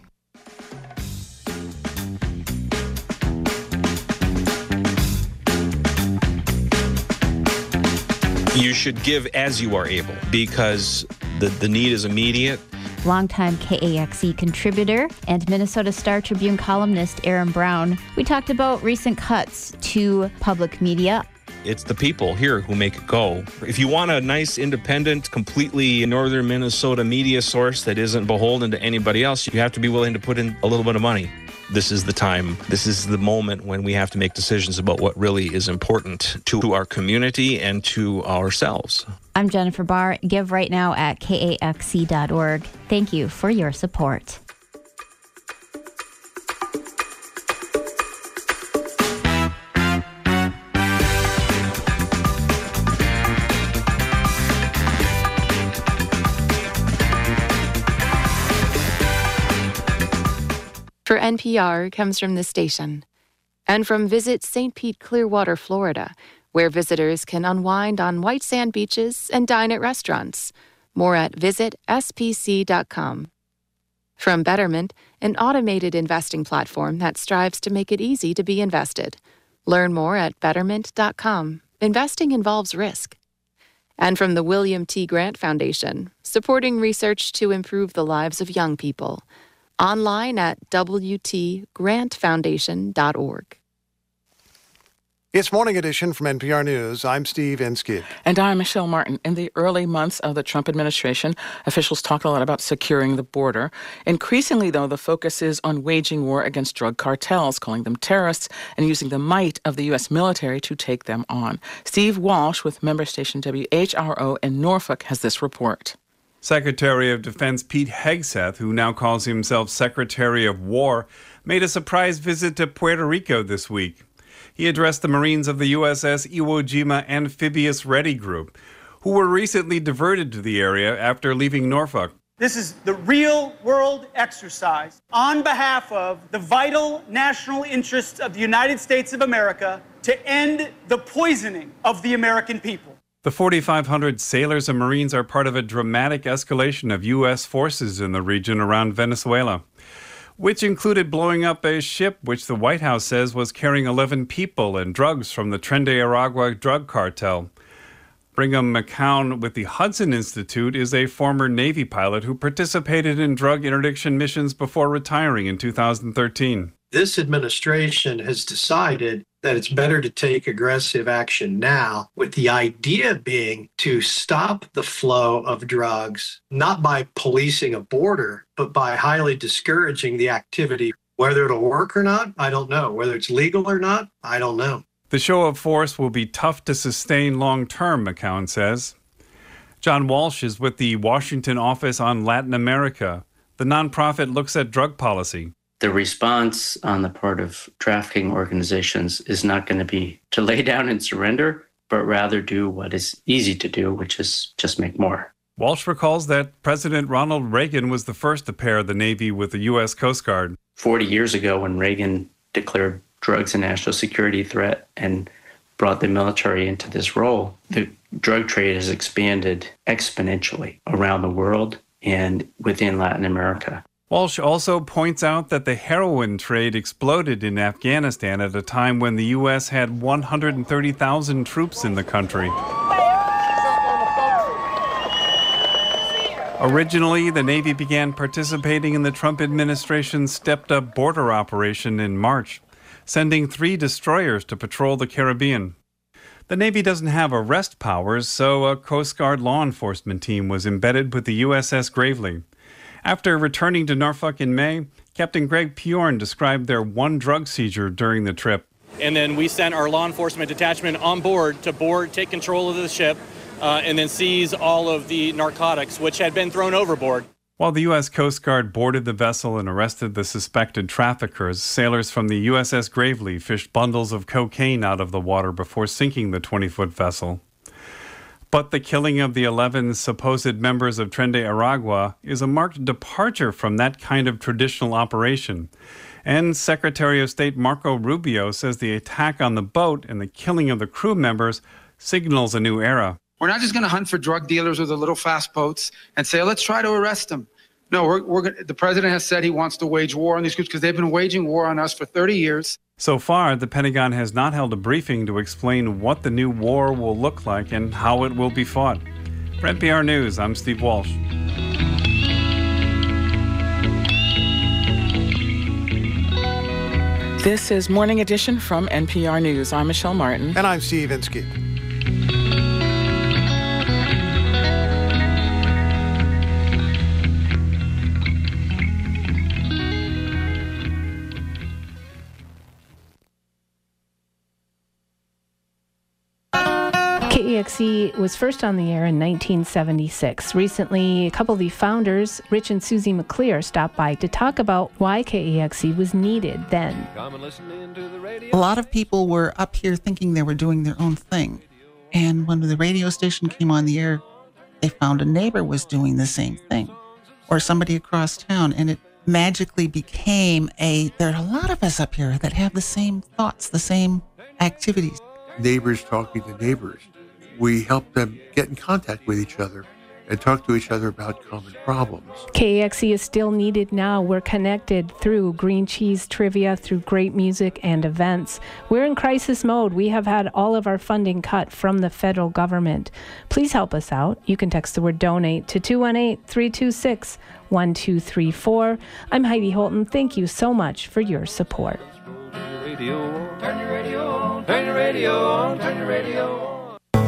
You should give as you are able, because the, the need is immediate. Longtime K A X C contributor and Minnesota Star Tribune columnist Aaron Brown. We talked about recent cuts to public media. It's the people here who make it go. If you want a nice, independent, completely northern Minnesota media source that isn't beholden to anybody else, you have to be willing to put in a little bit of money. This is the time. This is the moment when we have to make decisions about what really is important to our community and to ourselves. I'm Jennifer Barr. Give right now at K A X C dot org. Thank you for your support. For N P R comes from this station, and from Visit Saint Pete Clearwater, Florida, where visitors can unwind on white sand beaches and dine at restaurants. More at visit S P C dot com. From Betterment, an automated investing platform that strives to make it easy to be invested. Learn more at betterment dot com. Investing involves risk. And from the William T. Grant Foundation, supporting research to improve the lives of young people. Online at W T grant foundation dot org. It's Morning Edition from N P R News. I'm Steve Inskeep. And I'm Michelle Martin. In the early months of the Trump administration, officials talked a lot about securing the border. Increasingly, though, the focus is on waging war against drug cartels, calling them terrorists, and using the might of the U S military to take them on. Steve Walsh with member station W H R O in Norfolk has this report. Secretary of Defense Pete Hegseth, who now calls himself Secretary of War, made a surprise visit to Puerto Rico this week. He addressed the Marines of the U S S Iwo Jima Amphibious Ready Group, who were recently diverted to the area after leaving Norfolk. This is the real-world exercise on behalf of the vital national interests of the United States of America to end the poisoning of the American people. The forty-five hundred sailors and Marines are part of a dramatic escalation of U S forces in the region around Venezuela, which included blowing up a ship which the White House says was carrying eleven people and drugs from the Tren de Aragua drug cartel. Brigham McCown with the Hudson Institute is a former Navy pilot who participated in drug interdiction missions before retiring in two thousand thirteen. This administration has decided that it's better to take aggressive action now, with the idea being to stop the flow of drugs, not by policing a border, but by highly discouraging the activity. Whether it'll work or not, I don't know. Whether it's legal or not, I don't know. The show of force will be tough to sustain long-term, McCown says. John Walsh is with the Washington Office on Latin America. The nonprofit looks at drug policy. The response on the part of trafficking organizations is not going to be to lay down and surrender, but rather do what is easy to do, which is just make more. Walsh recalls that President Ronald Reagan was the first to pair the Navy with the U S Coast Guard. Forty years ago, when Reagan declared drugs a national security threat and brought the military into this role, the drug trade has expanded exponentially around the world and within Latin America. Walsh also points out that the heroin trade exploded in Afghanistan at a time when the U S had one hundred thirty thousand troops in the country. Originally, the Navy began participating in the Trump administration's stepped-up border operation in March, sending three destroyers to patrol the Caribbean. The Navy doesn't have arrest powers, so a Coast Guard law enforcement team was embedded with the U S S Gravely. After returning to Norfolk in May, Captain Greg Pjorn described their one drug seizure during the trip. And then we sent our law enforcement detachment on board to board, take control of the ship, uh, and then seize all of the narcotics, which had been thrown overboard. While the U S Coast Guard boarded the vessel and arrested the suspected traffickers, sailors from the U S S Gravely fished bundles of cocaine out of the water before sinking the twenty-foot vessel. But the killing of the eleven supposed members of Tren de Aragua is a marked departure from that kind of traditional operation. And Secretary of State Marco Rubio says the attack on the boat and the killing of the crew members signals a new era. We're not just going to hunt for drug dealers with the little fast boats and say, let's try to arrest them. No, we're, we're gonna, the president has said he wants to wage war on these groups because they've been waging war on us for thirty years. So far, the Pentagon has not held a briefing to explain what the new war will look like and how it will be fought. For N P R News, I'm Steve Walsh. This is Morning Edition from N P R News. I'm Michelle Martin. And I'm Steve Inskeep. K E X E was first on the air in nineteen seventy-six. Recently, a couple of the founders, Rich and Susie McClear, stopped by to talk about why K E X E was needed then. A lot of people were up here thinking they were doing their own thing. And when the radio station came on the air, they found a neighbor was doing the same thing, or somebody across town, and it magically became a, there are a lot of us up here that have the same thoughts, the same activities. Neighbors talking to neighbors. We help them get in contact with each other and talk to each other about common problems. K E X E is still needed now. We're connected through green cheese trivia, through great music and events. We're in crisis mode. We have had all of our funding cut from the federal government. Please help us out. You can text the word donate to two one eight, three two six, one two three four. I'm Heidi Holton. Thank you so much for your support. Turn your radio on, turn your radio on, turn your radio on.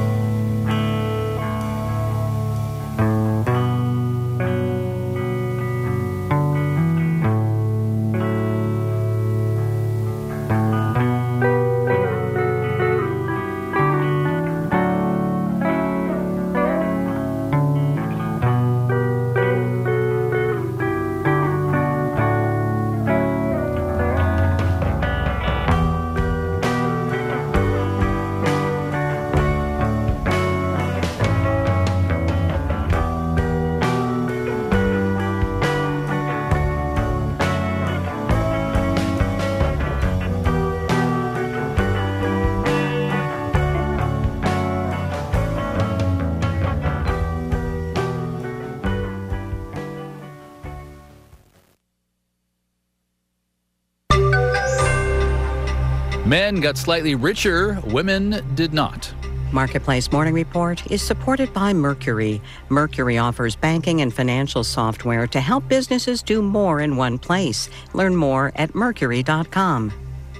Men got slightly richer, women did not. Marketplace Morning Report is supported by Mercury. Mercury offers banking and financial software to help businesses do more in one place. Learn more at mercury dot com.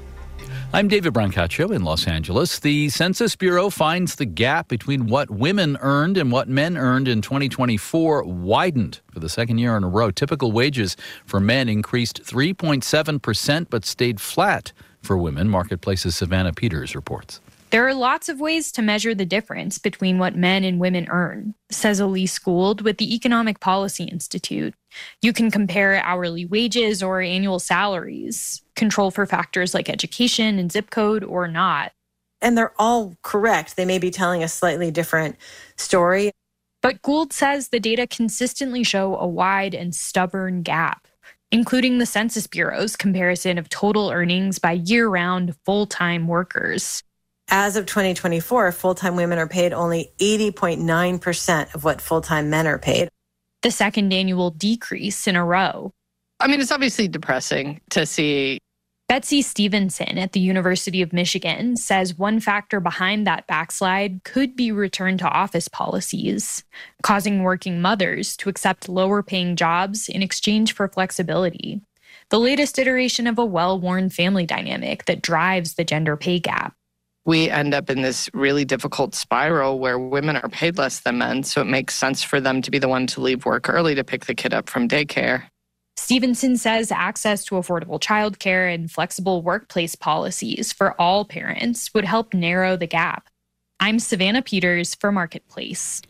I'm David Brancaccio in Los Angeles. The Census Bureau finds the gap between what women earned and what men earned in twenty twenty-four widened for the second year in a row. Typical wages for men increased three point seven percent but stayed flat for women. Marketplace's Savannah Peters reports. There are lots of ways to measure the difference between what men and women earn, says Elise Gould with the Economic Policy Institute. You can compare hourly wages or annual salaries, control for factors like education and zip code or not. And they're all correct. They may be telling a slightly different story. But Gould says the data consistently show a wide and stubborn gap, including the Census Bureau's comparison of total earnings by year-round full-time workers. As of twenty twenty-four, full-time women are paid only eighty point nine percent of what full-time men are paid. The second annual decrease in a row. I mean, it's obviously depressing to see. Betsy Stevenson at the University of Michigan says one factor behind that backslide could be return to office policies, causing working mothers to accept lower-paying jobs in exchange for flexibility. The latest iteration of a well-worn family dynamic that drives the gender pay gap. We end up in this really difficult spiral where women are paid less than men, so it makes sense for them to be the one to leave work early to pick the kid up from daycare. Stevenson says access to affordable childcare and flexible workplace policies for all parents would help narrow the gap. I'm Savannah Peters for Marketplace.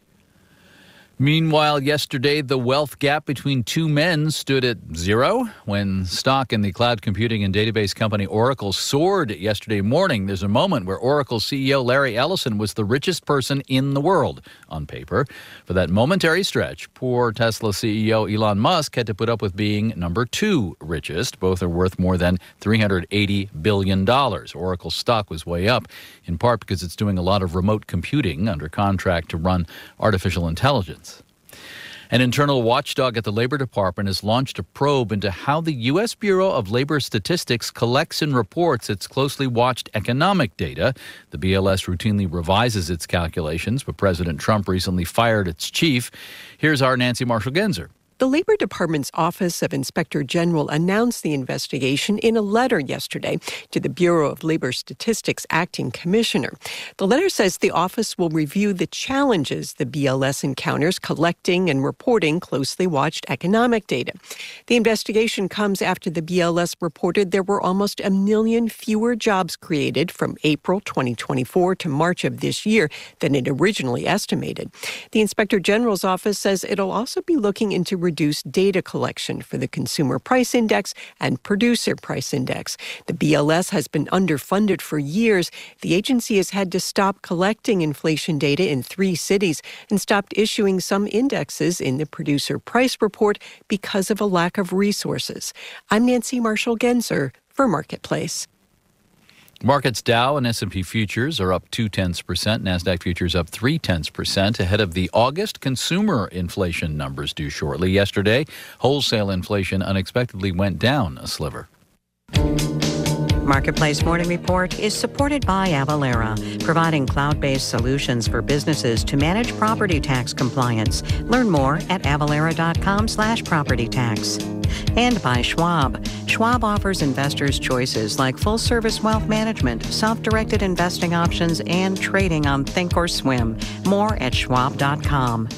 Meanwhile, yesterday, the wealth gap between two men stood at zero when stock in the cloud computing and database company Oracle soared yesterday morning. There's a moment where Oracle C E O Larry Ellison was the richest person in the world on paper. For that momentary stretch, poor Tesla C E O Elon Musk had to put up with being number two richest. Both are worth more than three hundred eighty billion dollars. Oracle's stock was way up, in part because it's doing a lot of remote computing under contract to run artificial intelligence. An internal watchdog at the Labor Department has launched a probe into how the U S Bureau of Labor Statistics collects and reports its closely watched economic data. The B L S routinely revises its calculations, but President Trump recently fired its chief. Here's our Nancy Marshall-Genzer. The Labor Department's Office of Inspector General announced the investigation in a letter yesterday to the Bureau of Labor Statistics acting commissioner. The letter says the office will review the challenges the B L S encounters collecting and reporting closely watched economic data. The investigation comes after the B L S reported there were almost a million fewer jobs created from April twenty twenty-four to March of this year than it originally estimated. The Inspector General's office says it'll also be looking into reduced data collection for the Consumer Price Index and Producer Price Index. The B L S has been underfunded for years. The agency has had to stop collecting inflation data in three cities and stopped issuing some indexes in the Producer Price Report because of a lack of resources. I'm Nancy Marshall-Genzer for Marketplace. Markets Dow and S and P futures are up two tenths percent. NASDAQ futures up three tenths percent ahead of the August consumer inflation numbers due shortly. Yesterday, wholesale inflation unexpectedly went down a sliver. Marketplace Morning Report is supported by Avalara, providing cloud-based solutions for businesses to manage property tax compliance. Learn more at avalara.com slash property tax. And by Schwab. Schwab offers investors choices like full-service wealth management, self-directed investing options, and trading on Thinkorswim. More at schwab dot com.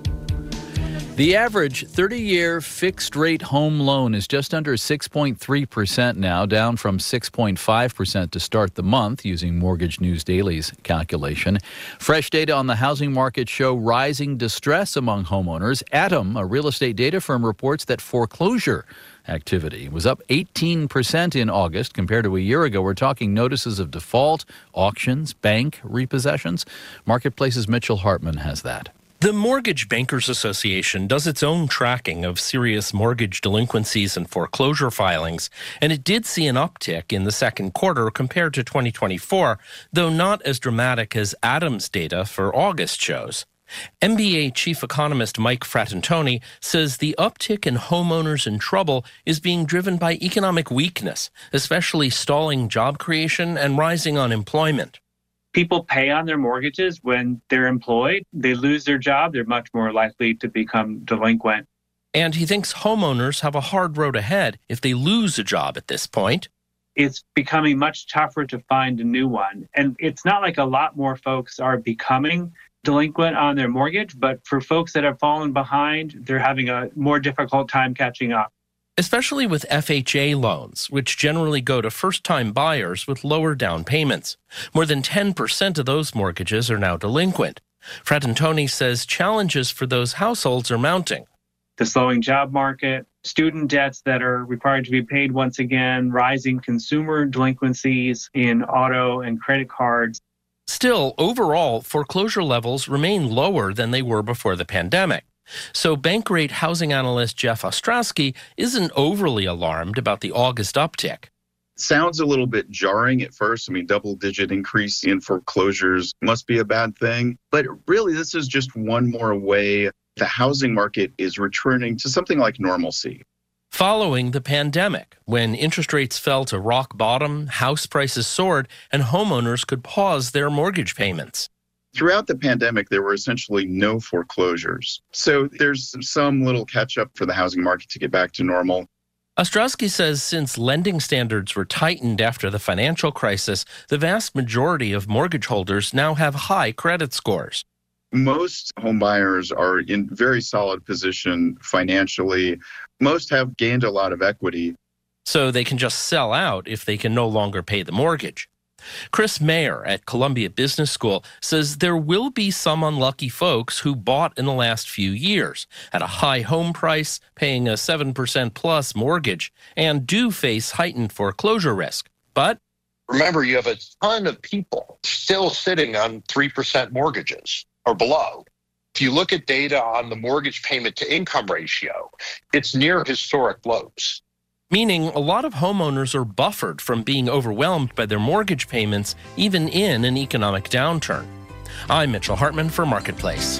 The average thirty-year fixed-rate home loan is just under six point three percent now, down from six point five percent to start the month, using Mortgage News Daily's calculation. Fresh data on the housing market show rising distress among homeowners. Atom, a real estate data firm, reports that foreclosure activity was up eighteen percent in August compared to a year ago. We're talking notices of default, auctions, bank repossessions. Marketplace's Mitchell Hartman has that. The Mortgage Bankers Association does its own tracking of serious mortgage delinquencies and foreclosure filings, and it did see an uptick in the second quarter compared to twenty twenty-four, though not as dramatic as Adam's data for August shows. M B A chief economist Mike Fratantoni says the uptick in homeowners in trouble is being driven by economic weakness, especially stalling job creation and rising unemployment. People pay on their mortgages when they're employed. They lose their job, they're much more likely to become delinquent. And he thinks homeowners have a hard road ahead if they lose a job at this point. It's becoming much tougher to find a new one. And it's not like a lot more folks are becoming delinquent on their mortgage, but for folks that have fallen behind, they're having a more difficult time catching up. Especially with F H A loans, which generally go to first-time buyers with lower down payments. More than ten percent of those mortgages are now delinquent. Fratantoni says challenges for those households are mounting. The slowing job market, student debts that are required to be paid once again, rising consumer delinquencies in auto and credit cards. Still, overall, foreclosure levels remain lower than they were before the pandemic. So Bankrate housing analyst Jeff Ostrowski isn't overly alarmed about the August uptick. Sounds a little bit jarring at first. I mean, double-digit increase in foreclosures must be a bad thing. But really, this is just one more way the housing market is returning to something like normalcy. Following the pandemic, when interest rates fell to rock bottom, house prices soared, and homeowners could pause their mortgage payments. Throughout the pandemic, there were essentially no foreclosures. So there's some little catch-up for the housing market to get back to normal. Ostrowski says since lending standards were tightened after the financial crisis, the vast majority of mortgage holders now have high credit scores. Most home buyers are in very solid position financially. Most have gained a lot of equity. So they can just sell out if they can no longer pay the mortgage. Chris Mayer at Columbia Business School says there will be some unlucky folks who bought in the last few years at a high home price, paying a seven percent plus mortgage, and do face heightened foreclosure risk. But remember, you have a ton of people still sitting on three percent mortgages or below. If you look at data on the mortgage payment to income ratio, it's near historic lows. Meaning a lot of homeowners are buffered from being overwhelmed by their mortgage payments, even in an economic downturn. I'm Mitchell Hartman for Marketplace.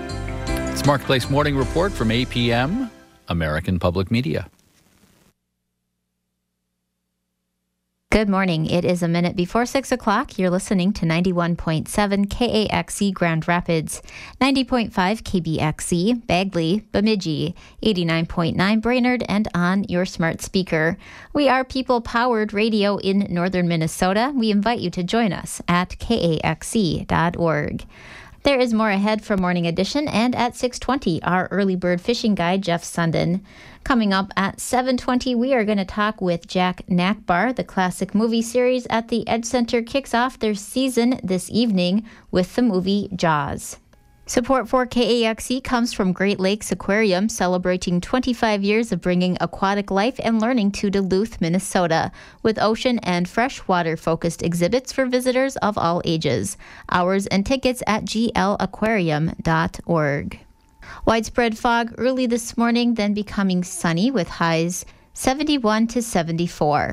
It's Marketplace Morning Report from A P M, American Public Media. Good morning. It is a minute before six o'clock. You're listening to ninety-one point seven K A X E Grand Rapids, ninety point five K B X E Bagley, Bemidji, eighty-nine point nine Brainerd, and on your smart speaker. We are people-powered radio in northern Minnesota. We invite you to join us at K A X E dot org. There is more ahead for Morning Edition, and at six twenty, our early bird fishing guide, Jeff Sundin. Coming up at seven twenty, we are going to talk with Jack Nakbar. The classic movie series at the Edge Center kicks off their season this evening with the movie Jaws. Support for K A X E comes from Great Lakes Aquarium, celebrating twenty-five years of bringing aquatic life and learning to Duluth, Minnesota, with ocean and freshwater-focused exhibits for visitors of all ages. Hours and tickets at G L aquarium dot org. Widespread fog early this morning, then becoming sunny with highs seventy-one to seventy-four.